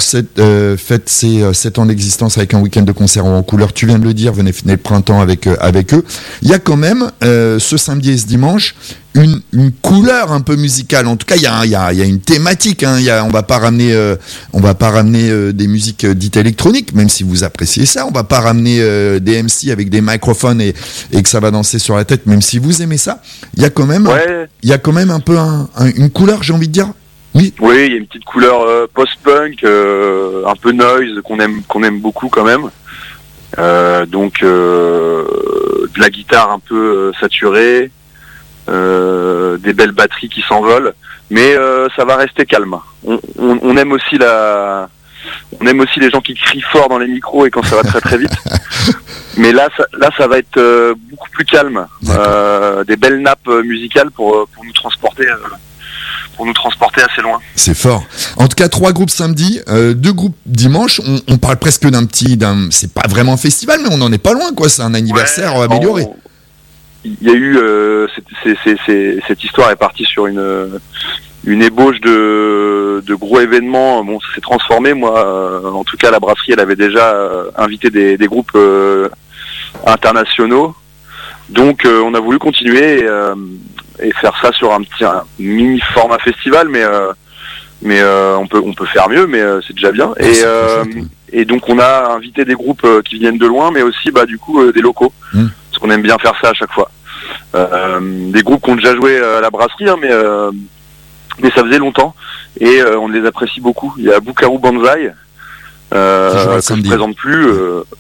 fête ses 7 ans d'existence avec un week-end de concert en couleur. Tu viens de le dire, venez fêter le printemps avec eux. Il y a quand même ce samedi et ce dimanche une couleur un peu musicale. En tout cas, il y a une thématique. Hein. On va pas ramener des musiques dites électroniques, même si vous appréciez ça. On va pas ramener des MC avec des microphones et que ça va danser sur la tête, même si vous aimez ça. Il y a quand même un peu une couleur, j'ai envie de dire. Oui, il y a une petite couleur post-punk, un peu noise qu'on aime beaucoup quand même. Donc de la guitare un peu saturée, des belles batteries qui s'envolent, mais ça va rester calme. On aime aussi les gens qui crient fort dans les micros et quand ça va très très vite. Mais là ça va être beaucoup plus calme. Des belles nappes musicales pour nous transporter assez loin. C'est fort. En tout cas, 3 groupes samedi, 2 groupes dimanche. On parle presque c'est pas vraiment un festival, mais on n'en est pas loin, quoi. C'est un anniversaire amélioré. Il y a eu cette histoire est partie sur une ébauche de gros événements. Bon, ça s'est transformé. Moi, en tout cas, la brasserie, elle avait déjà invité des groupes internationaux. Donc, on a voulu continuer et faire ça sur un mini format festival, mais on peut faire mieux, mais c'est déjà bien. Et donc, on a invité des groupes qui viennent de loin, mais aussi du coup des locaux. Parce qu'on aime bien faire ça à chaque fois. Des groupes qui ont déjà joué à la brasserie, hein, mais ça faisait longtemps et on les apprécie beaucoup. Il y a Bukaru Banzai que je ne présente plus.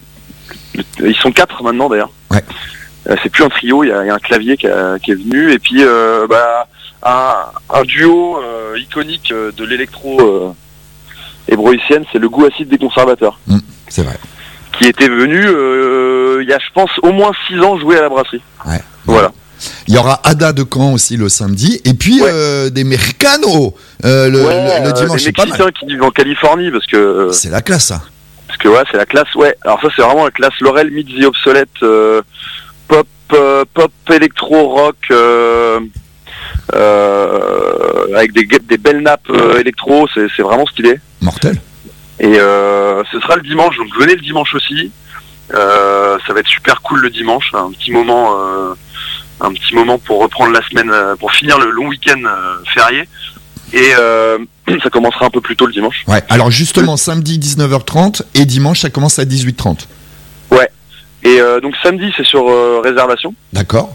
Ils sont 4 maintenant d'ailleurs. Ouais. C'est plus un trio, il y a un clavier qui est venu et puis un duo iconique de l'électro hébroïcienne, c'est le Goût Acide des Conservateurs. C'est vrai. Qui était venu il y a, je pense, au moins 6 ans jouer à la brasserie. Ouais. Voilà. Il y aura Ada de Caen aussi le samedi, et puis des Mexicanos le dimanche. Des Mexicains qui vivent en Californie, parce que c'est la classe, ça. Parce que c'est la classe. Alors ça, c'est vraiment la classe Laurel meets the Obsolete, pop électro rock, avec des belles nappes électro. C'est vraiment stylé. Mortel. Et ce sera le dimanche, donc venez le dimanche aussi. Ça va être super cool le dimanche, un petit moment pour reprendre la semaine, pour finir le long week-end férié. Et ça commencera un peu plus tôt le dimanche. Ouais. Alors justement, samedi 19h30 et dimanche ça commence à 18h30. Ouais. Et donc samedi c'est sur réservation. D'accord.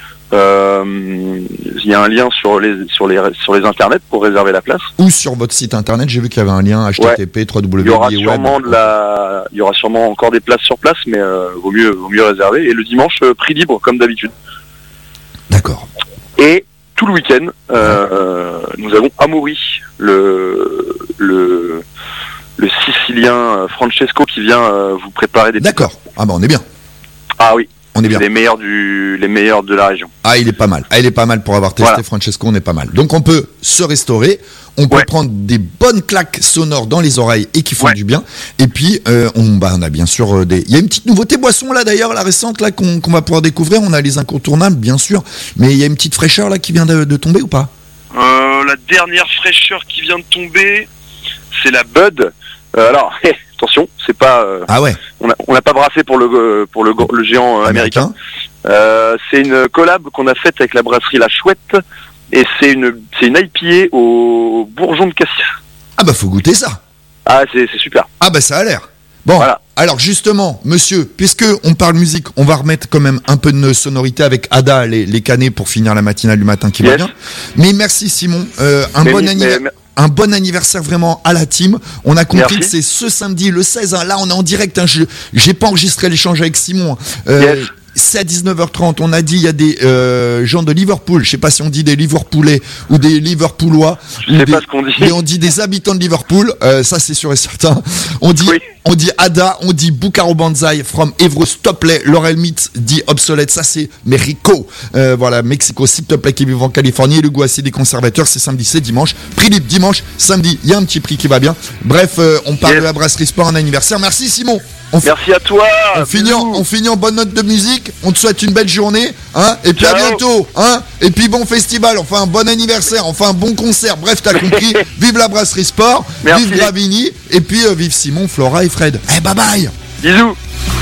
Il y a un lien sur les internets pour réserver la place. Ou sur votre site internet, j'ai vu qu'il y avait un lien http www. Il y aura sûrement encore des places sur place, mais vaut mieux réserver. Et le dimanche, prix libre comme d'habitude. D'accord. Et tout le week-end, nous avons Amaury, le Sicilien Francesco qui vient vous préparer des. D'accord. Ah on est bien. Ah oui. On est bien. Les meilleurs de la région. Ah, il est pas mal. Il est pas mal pour avoir testé Francesco, on est pas mal. Donc on peut se restaurer, on peut prendre des bonnes claques sonores dans les oreilles et qui font du bien. Et puis on a bien sûr il y a une petite nouveauté boisson là d'ailleurs, la récente là qu'on va pouvoir découvrir. On a les incontournables bien sûr, mais il y a une petite fraîcheur là qui vient de tomber ou pas? La dernière fraîcheur qui vient de tomber, c'est la Bud. Alors attention, c'est pas. On n'a pas brassé pour le géant américain. C'est une collab qu'on a faite avec la brasserie La Chouette et c'est une IPA au bourgeon de cassis. Ah faut goûter ça. Ah c'est super. Ah ça a l'air. Bon, voilà. Alors justement, monsieur, puisque on parle musique, on va remettre quand même un peu de sonorité avec Ada, les canets pour finir la matinale du matin qui va bien. Mais merci Simon, un bon anniversaire vraiment à la team. On a compris que c'est ce samedi, le 16. Là, on est en direct. J'ai pas enregistré l'échange avec Simon. C'est à 19h30. On a dit il y a des gens de Liverpool. Je sais pas si on dit des Liverpoolais ou des Liverpoolois. Je sais pas ce qu'on dit. Mais on dit des habitants de Liverpool. Ça, c'est sûr et certain. On dit Ada. On dit Bukaru Banzai from Evro Stopley. Laurel Meets dit Obsolete. Ça, c'est Mexico. Voilà, Mexico, s'il te plaît, qui vit en Californie. Le Goût Acide des Conservateurs, c'est samedi, c'est dimanche. Prix libre dimanche, samedi. Il y a un petit prix qui va bien. Bref, on parle de la brasserie sport en anniversaire. Merci Simon. Merci à toi. On finit en bonne note de musique. On te souhaite une belle journée, hein. Et puis à bientôt, hein. Et puis bon festival, enfin un bon anniversaire, enfin un bon concert. Bref, t'as compris. Vive la Brasserie Sport, merci. Vive Gravini, et puis vive Simon, Flora et Fred. Bye bye. Bisous.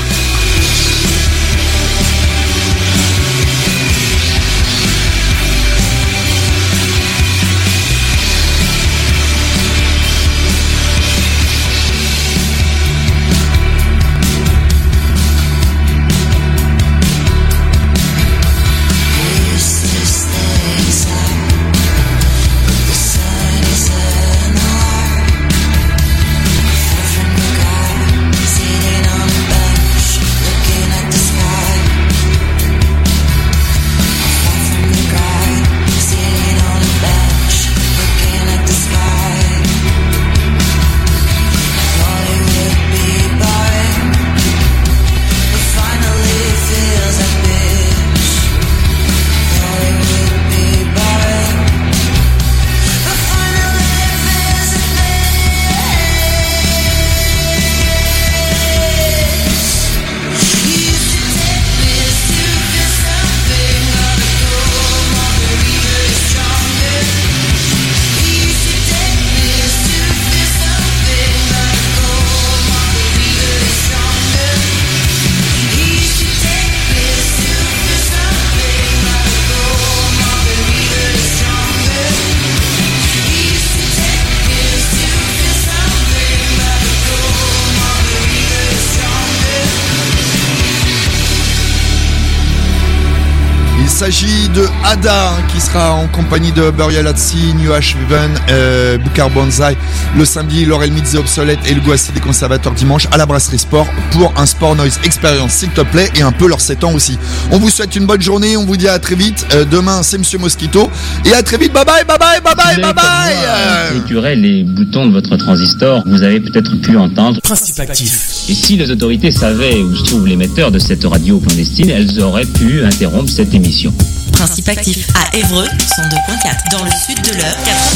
Il s'agit de Ada qui sera en compagnie de Burial at Sea, New Haven, Bukar Banzai le samedi, Laurel Midze Obsolète et le Guassi des Conservateurs dimanche à la Brasserie Sport pour un Sport Noise Experience s'il te plaît et un peu leur 7 ans aussi. On vous souhaite une bonne journée, on vous dit à très vite. Demain c'est Monsieur Mosquito et à très vite. Bye bye bye bye bye bye bye bye. Écurez les boutons de votre transistor, vous avez peut-être pu entendre Principe actif. Et si les autorités savaient où se trouve l'émetteur de cette radio clandestine, elles auraient pu interrompre cette émission. Principe actif à Évreux, 102.4. Dans le sud de l'Eure,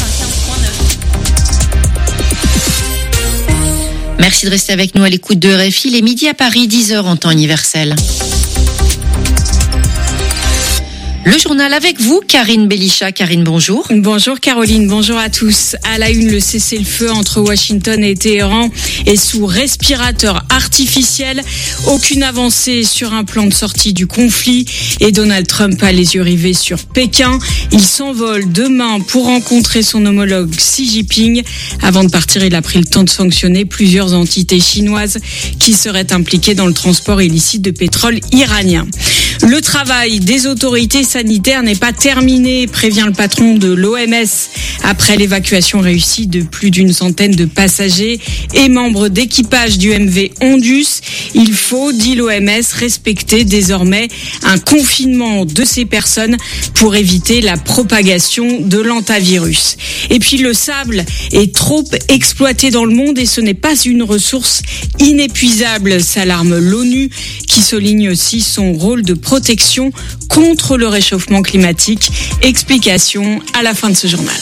95.9. Merci de rester avec nous à l'écoute de RFI. Les midis à Paris, 10h en temps universel. Le journal avec vous, Karine Belisha. Karine, bonjour. Bonjour Caroline, bonjour à tous. À la une, le cessez-le-feu entre Washington et Téhéran est sous respirateur artificiel. Aucune avancée sur un plan de sortie du conflit et Donald Trump a les yeux rivés sur Pékin. Il s'envole demain pour rencontrer son homologue Xi Jinping. Avant de partir, il a pris le temps de sanctionner plusieurs entités chinoises qui seraient impliquées dans le transport illicite de pétrole iranien. Le travail des autorités sanitaires n'est pas terminé, prévient le patron de l'OMS. Après l'évacuation réussie de plus d'une centaine de passagers et membres d'équipage du MV Ondus, il faut, dit l'OMS, respecter désormais un confinement de ces personnes pour éviter la propagation de l'hantavirus. Et puis le sable est trop exploité dans le monde et ce n'est pas une ressource inépuisable, s'alarme l'ONU, qui souligne aussi son rôle de protection contre le réchauffement climatique. Explication à la fin de ce journal.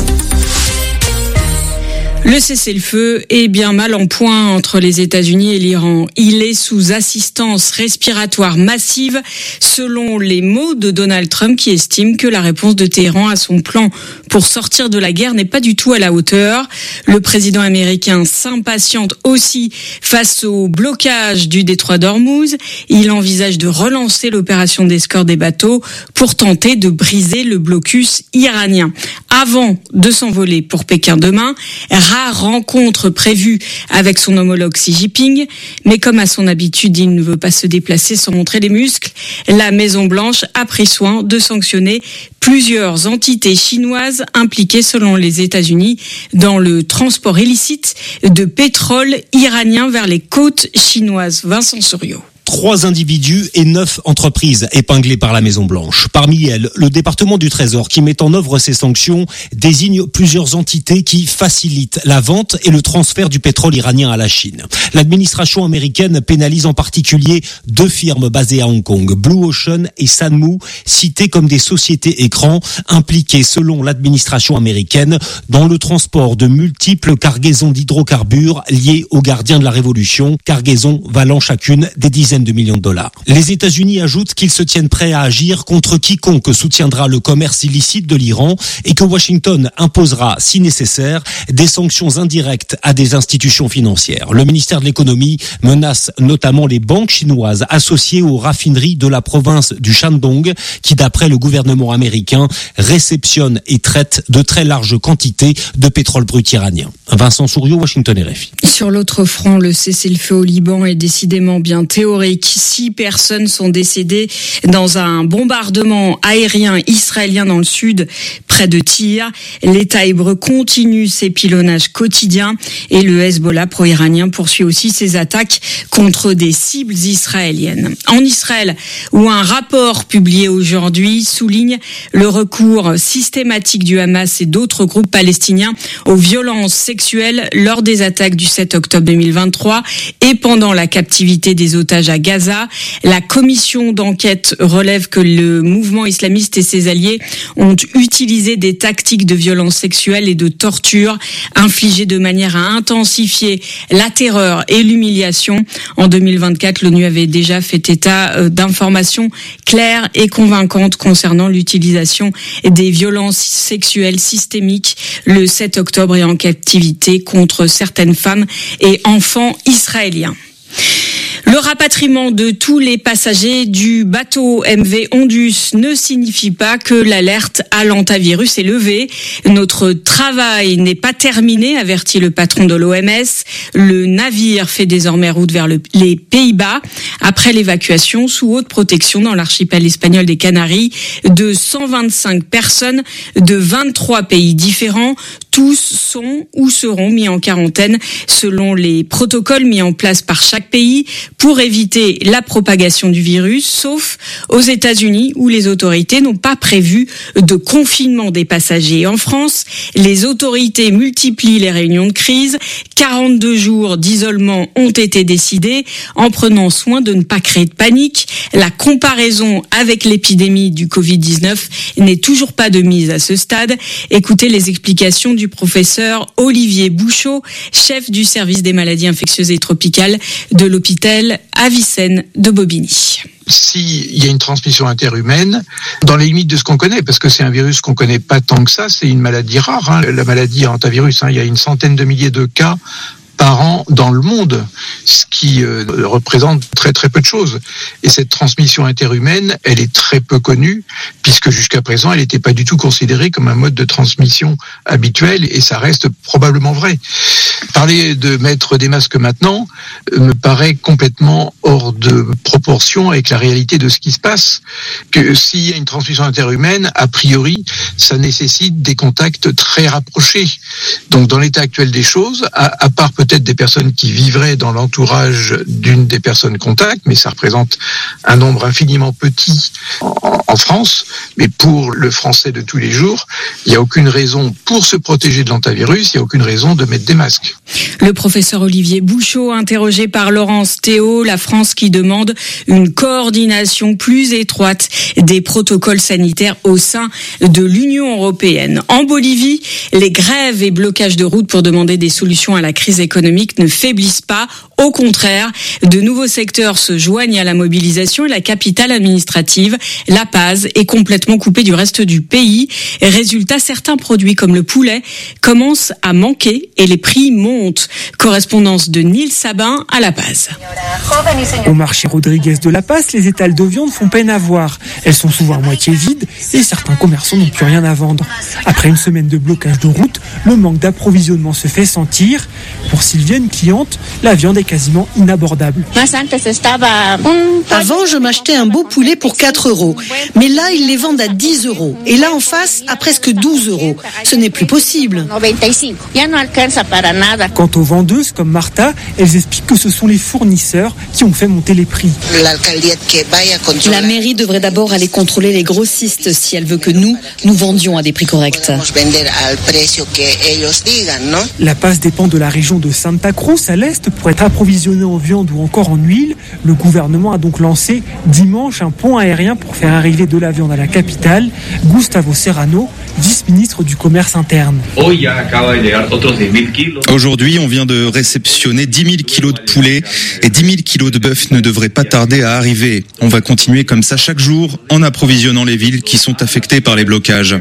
Le cessez-le-feu est bien mal en point entre les États-Unis et l'Iran. Il est sous assistance respiratoire massive, selon les mots de Donald Trump, qui estime que la réponse de Téhéran à son plan pour sortir de la guerre n'est pas du tout à la hauteur. Le président américain s'impatiente aussi face au blocage du détroit d'Ormuz. Il envisage de relancer l'opération d'escorte des bateaux pour tenter de briser le blocus iranien. Avant de s'envoler pour Pékin demain, rare rencontre prévue avec son homologue Xi Jinping, mais comme à son habitude, il ne veut pas se déplacer sans montrer les muscles. La Maison-Blanche a pris soin de sanctionner plusieurs entités chinoises impliquées, selon les États-Unis, dans le transport illicite de pétrole iranien vers les côtes chinoises. Vincent Suriot. 3 individus et 9 entreprises épinglées par la Maison-Blanche. Parmi elles, le département du Trésor qui met en œuvre ces sanctions désigne plusieurs entités qui facilitent la vente et le transfert du pétrole iranien à la Chine. L'administration américaine pénalise en particulier 2 firmes basées à Hong Kong, Blue Ocean et Sanmu, citées comme des sociétés écrans impliquées selon l'administration américaine dans le transport de multiples cargaisons d'hydrocarbures liées aux gardiens de la Révolution, cargaisons valant chacune des dizaines de millions de dollars. Les États-Unis ajoutent qu'ils se tiennent prêts à agir contre quiconque soutiendra le commerce illicite de l'Iran et que Washington imposera, si nécessaire, des sanctions indirectes à des institutions financières. Le ministère de l'économie menace notamment les banques chinoises associées aux raffineries de la province du Shandong qui, d'après le gouvernement américain, réceptionnent et traitent de très larges quantités de pétrole brut iranien. Vincent Souriau, Washington RFI. Sur l'autre front, le cessez-le-feu au Liban est décidément bien théorique. 6 personnes sont décédées dans un bombardement aérien israélien dans le sud, près de Tyr. L'État hébreu continue ses pilonnages quotidiens et le Hezbollah pro-iranien poursuit aussi ses attaques contre des cibles israéliennes. En Israël, où un rapport publié aujourd'hui souligne le recours systématique du Hamas et d'autres groupes palestiniens aux violences sexuelles lors des attaques du 7 octobre 2023 et pendant la captivité des otages à Gaza. La commission d'enquête relève que le mouvement islamiste et ses alliés ont utilisé des tactiques de violence sexuelle et de torture infligées de manière à intensifier la terreur et l'humiliation. En 2024, l'ONU avait déjà fait état d'informations claires et convaincantes concernant l'utilisation des violences sexuelles systémiques le 7 octobre et en captivité contre certaines femmes et enfants israéliens. Le rapatriement de tous les passagers du bateau MV Ondus ne signifie pas que l'alerte à l'hantavirus est levée. Notre travail n'est pas terminé, avertit le patron de l'OMS. Le navire fait désormais route vers les Pays-Bas après l'évacuation sous haute protection dans l'archipel espagnol des Canaries de 125 personnes de 23 pays différents. Tous sont ou seront mis en quarantaine selon les protocoles mis en place par chaque pays pour éviter la propagation du virus, sauf aux États-Unis où les autorités n'ont pas prévu de confinement des passagers. En France, les autorités multiplient les réunions de crise. 42 jours d'isolement ont été décidés en prenant soin de ne pas créer de panique. La comparaison avec l'épidémie du Covid-19 n'est toujours pas de mise à ce stade. Écoutez les explications du professeur Olivier Bouchot, chef du service des maladies infectieuses et tropicales de l'hôpital Avicenne de Bobigny. S'il y a une transmission interhumaine, dans les limites de ce qu'on connaît, parce que c'est un virus qu'on connaît pas tant que ça, c'est une maladie rare, la maladie hantavirus, il y a une centaine de milliers de cas par an dans le monde, ce qui représente très très peu de choses. Et cette transmission interhumaine, elle est très peu connue, puisque jusqu'à présent, elle n'était pas du tout considérée comme un mode de transmission habituel, et ça reste probablement vrai. Parler de mettre des masques maintenant me paraît complètement hors de proportion avec la réalité de ce qui se passe. Que s'il y a une transmission interhumaine, a priori, ça nécessite des contacts très rapprochés. Donc dans l'état actuel des choses, à part peut-être des personnes qui vivraient dans l'entourage d'une des personnes contacts, mais ça représente un nombre infiniment petit en France, mais pour le français de tous les jours, il n'y a aucune raison pour se protéger de l'hantavirus, il n'y a aucune raison de mettre des masques. Le professeur Olivier Bouchot, interrogé par Laurence Théo, la France qui demande une coordination plus étroite des protocoles sanitaires au sein de l'Union européenne. En Bolivie, les grèves et blocages de routes pour demander des solutions à la crise économique ne faiblissent pas. Au contraire, de nouveaux secteurs se joignent à la mobilisation et la capitale administrative, La Paz, est complètement coupée du reste du pays. Résultat, certains produits comme le poulet commencent à manquer et les prix montent. Correspondance de Nils Sabin à La Paz. Au marché Rodriguez de La Paz, les étals de viande font peine à voir. Elles sont souvent à moitié vides et certains commerçants n'ont plus rien à vendre. Après une semaine de blocage de route, le manque d'approvisionnement se fait sentir. Pour Sylviane, cliente, la viande est quasiment totalement inabordable. Avant, je m'achetais un beau poulet pour 4 €. Mais là, ils les vendent à 10 €. Et là, en face, à presque 12 €. Ce n'est plus possible. Quant aux vendeuses comme Martha, elles expliquent que ce sont les fournisseurs qui ont fait monter les prix. La mairie devrait d'abord aller contrôler les grossistes si elle veut que nous vendions à des prix corrects. La Paz dépend de la région de Santa Cruz à l'est pour être approvisionnée en viande ou encore en huile. Le gouvernement a donc lancé dimanche un pont aérien pour faire arriver de la viande à la capitale. Gustavo Serrano, vice-ministre du commerce interne. Aujourd'hui, on vient de réceptionner 10 000 kilos de poulet et 10 000 kilos de bœuf ne devraient pas tarder à arriver. On va continuer comme ça chaque jour en approvisionnant les villes qui sont affectées par les blocages.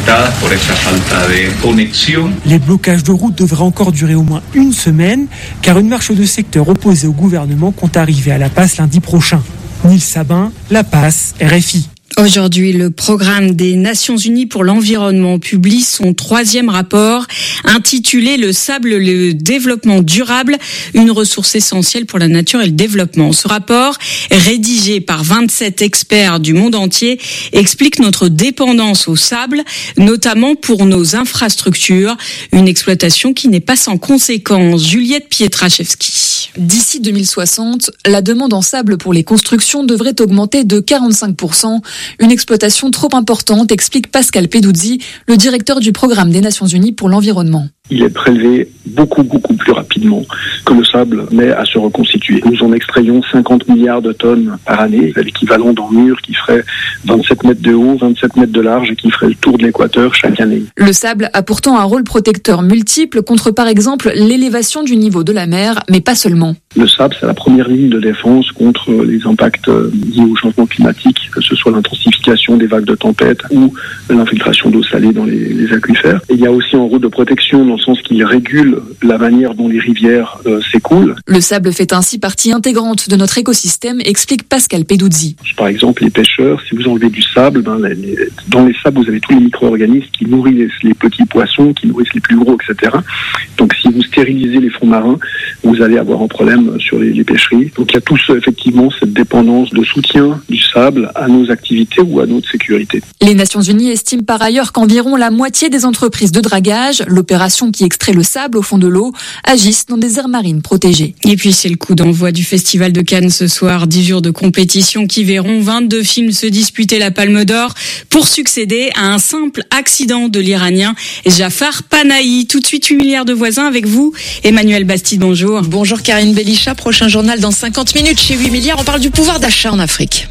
Les blocages de route devraient encore durer au moins une semaine car une marche de secteur opposée au gouvernement compte arriver à La Paz lundi prochain. Nils Sabin, La Paz, RFI. Aujourd'hui, le programme des Nations Unies pour l'environnement publie son 3e rapport intitulé « Le sable, le développement durable, une ressource essentielle pour la nature et le développement ». Ce rapport, rédigé par 27 experts du monde entier, explique notre dépendance au sable, notamment pour nos infrastructures, une exploitation qui n'est pas sans conséquences. Juliette Pietraszewski. D'ici 2060, la demande en sable pour les constructions devrait augmenter de 45%. Une exploitation trop importante, explique Pascal Peduzzi, le directeur du programme des Nations Unies pour l'environnement. Il est prélevé beaucoup plus rapidement que le sable met à se reconstituer. Nous en extrayons 50 milliards de tonnes par année, l'équivalent d'un mur qui ferait 27 mètres de haut, 27 mètres de large et qui ferait le tour de l'équateur chaque année. Le sable a pourtant un rôle protecteur multiple contre par exemple l'élévation du niveau de la mer, mais pas seulement. Le sable, c'est la première ligne de défense contre les impacts liés au changement climatique, que ce soit l'intensification des vagues de tempête ou l'infiltration d'eau salée dans les aquifères. Et il y a aussi un rôle de protection dans le sens qu'il régule la manière dont les rivières s'écoulent. Le sable fait ainsi partie intégrante de notre écosystème, explique Pascal Peduzzi. Par exemple, les pêcheurs, si vous enlevez du sable, dans les sables, vous avez tous les micro-organismes qui nourrissent les petits poissons, qui nourrissent les plus gros, etc. Donc si vous stérilisez les fonds marins, vous allez avoir un problème sur les pêcheries. Donc il y a tous effectivement cette dépendance de soutien du sable à nos activités ou à notre sécurité. Les Nations Unies estiment par ailleurs qu'environ la moitié des entreprises de dragage, l'opération qui extrait le sable au fond de l'eau, agissent dans des aires marines protégées. Et puis c'est le coup d'envoi du Festival de Cannes ce soir, 10 jours de compétition qui verront 22 films se disputer la Palme d'Or pour succéder à un simple accident de l'Iranien Jafar Panahi. Tout de suite 8 milliards de voisins avec vous, Emmanuel Bastide, bonjour. Bonjour Karine Belichat, prochain journal dans 50 minutes chez 8 milliards, on parle du pouvoir d'achat en Afrique.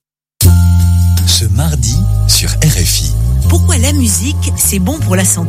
Ce mardi sur RFI. Pourquoi la musique, c'est bon pour la santé ?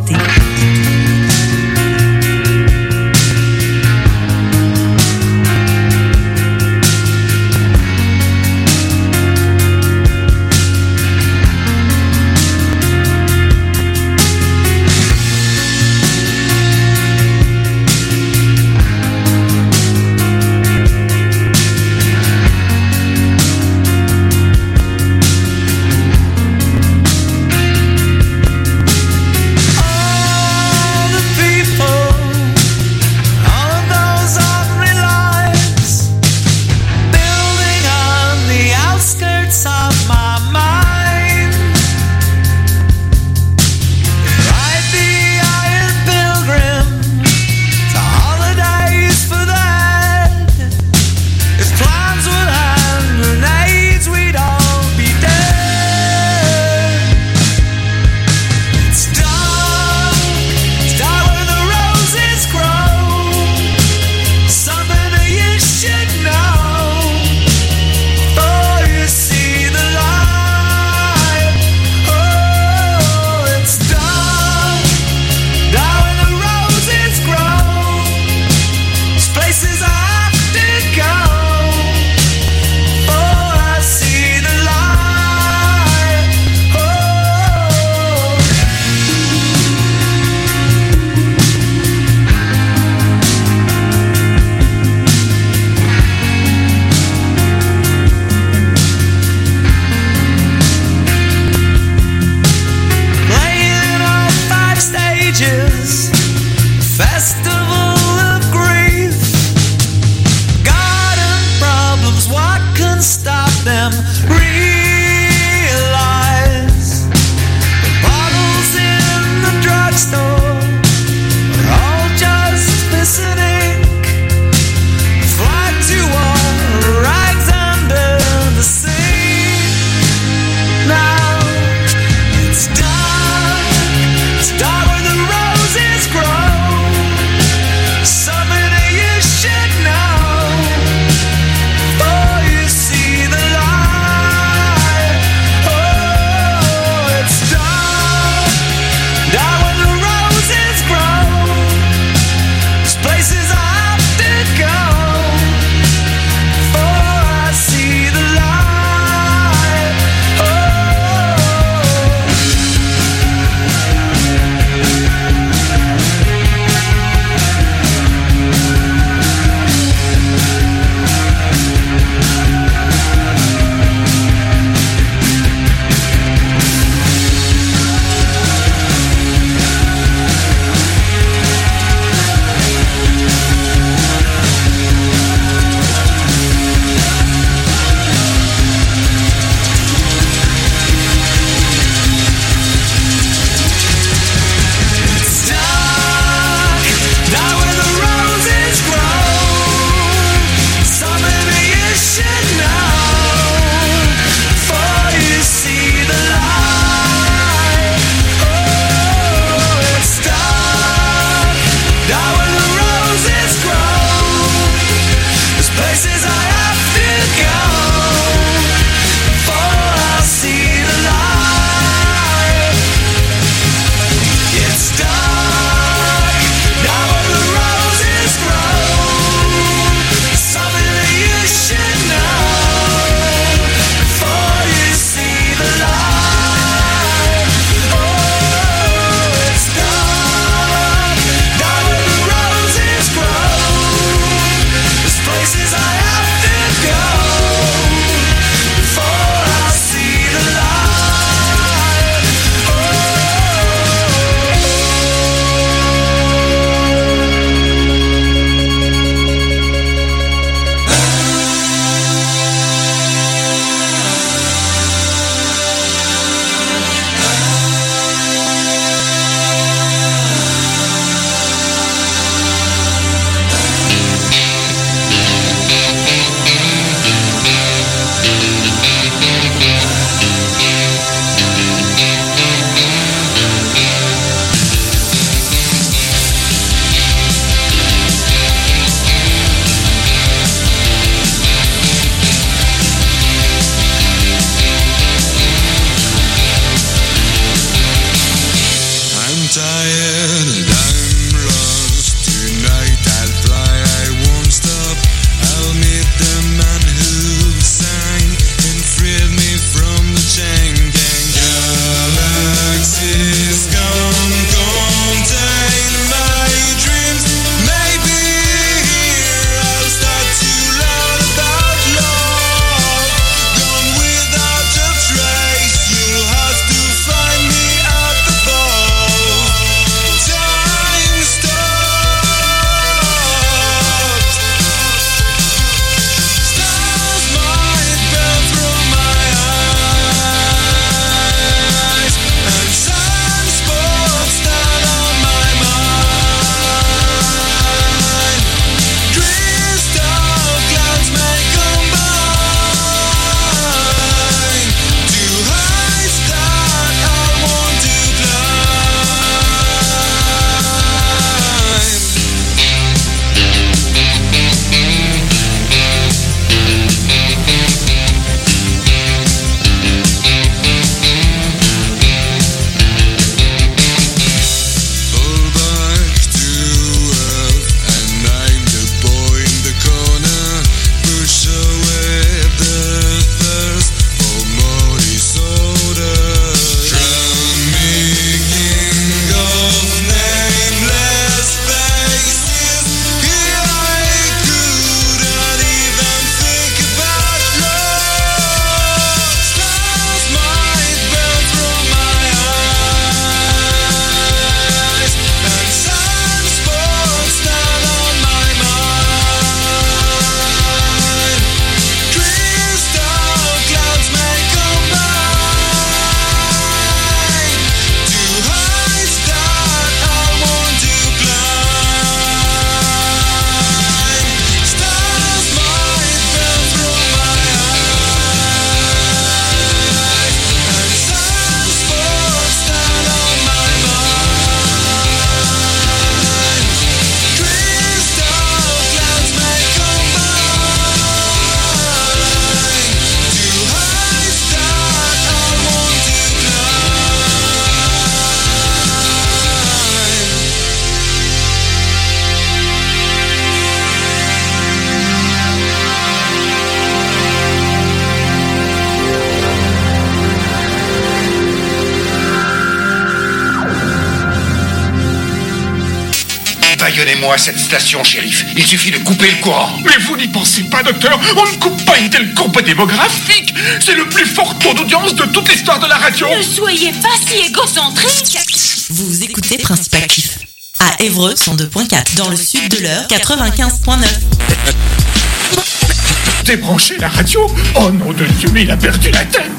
Donnez-moi cette station, shérif. Il suffit de couper le courant. Mais vous n'y pensez pas, docteur. On ne coupe pas une telle courbe démographique. C'est le plus fort taux d'audience de toute l'histoire de la radio. Ne soyez pas si égocentrique. Vous écoutez Principe Actif. À Évreux, 102.4. Dans le sud de l'Eure, 95.9. Débranchez la radio. Oh nom de Dieu, mais il a perdu la tête.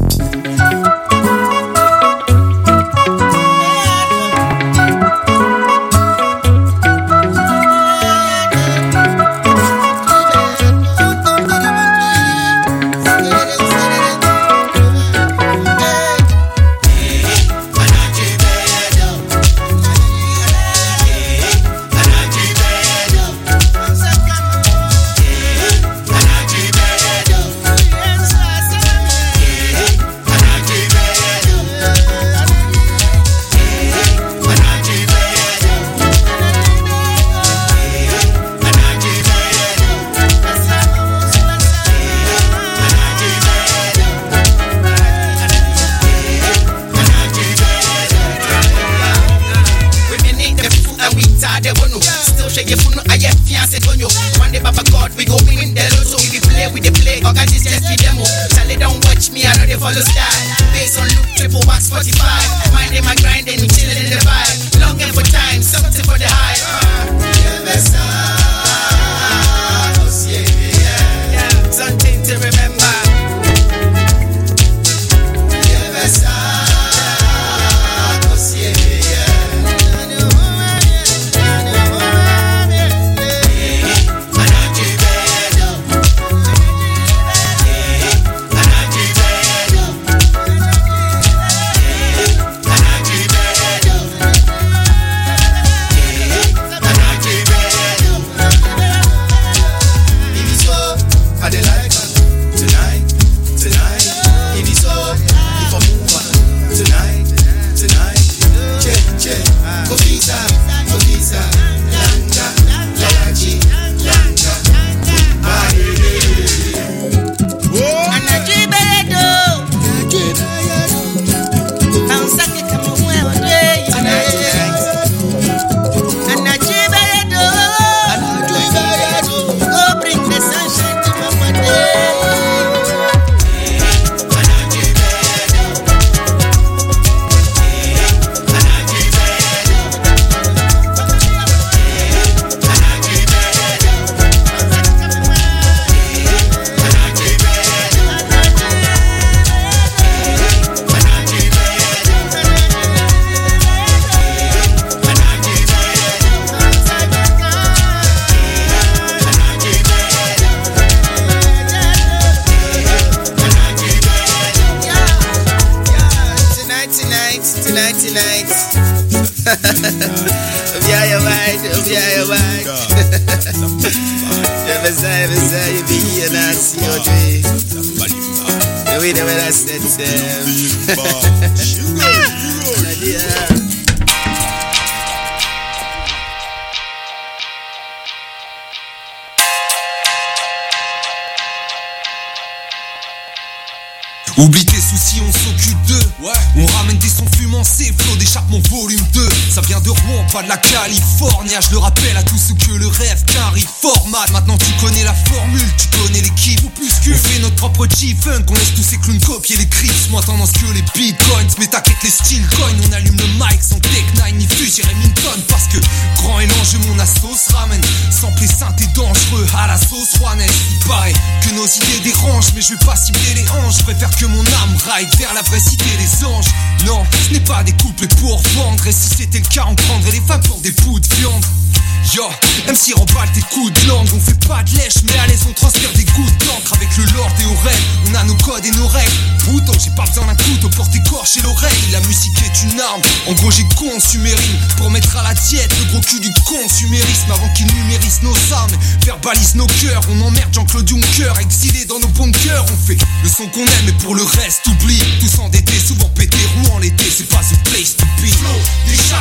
Oublie tes soucis, on s'occupe d'eux. Ouais. On ramène des sons fumants, flow d'échappement volume 2. Ça vient de Rouen, pas de la Californie. Je le rappelle à tous ceux que le rêve qu'un format. Maintenant tu connais la formule, tu connais l'équipe ou plus que. On fait notre propre G-Funk, on laisse tous ces clowns copier les crips. Moi tendance que les bitcoins, mais t'inquiète les steel coins. On allume le mic sans Tech 9 ni Fuji Remington. Parce que grand et l'enjeu, mon assos ramène. Sample et synthé dangereux à la sauce rouennaise. Il paraît que nos idées dérangent, mais je vais pas cibler les hanches. Je préfère que mon âme ride vers la vraie cité des anges. Non, ce n'est pas des couplets pour vendre. Et si c'était le cas, on prendrait les femmes pour des bouts de viande. Yo, MC remballe tes coups de langue. On fait pas de lèche, mais à l'aise on transfère des gouttes d'encre. Avec le lord et Aurel, on a nos codes et nos règles. Bouton, j'ai pas besoin d'un couteau pour t'écorcher l'oreille. La musique est une arme, en gros j'ai consumérine. Pour mettre à la diète le gros cul du consumérisme. Avant qu'il numérise nos armes, verbalise nos cœurs. On emmerde Jean-Claude Juncker, exilé dans nos bunkers. On fait le son qu'on aime, mais pour le reste oublie. Tous endettés, souvent pétés, roulant l'été. C'est pas the place to be. Flow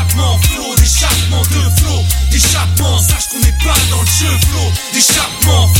d'échappement de flow. D'échappement, sache qu'on n'est pas dans le jeu. Flow d'échappement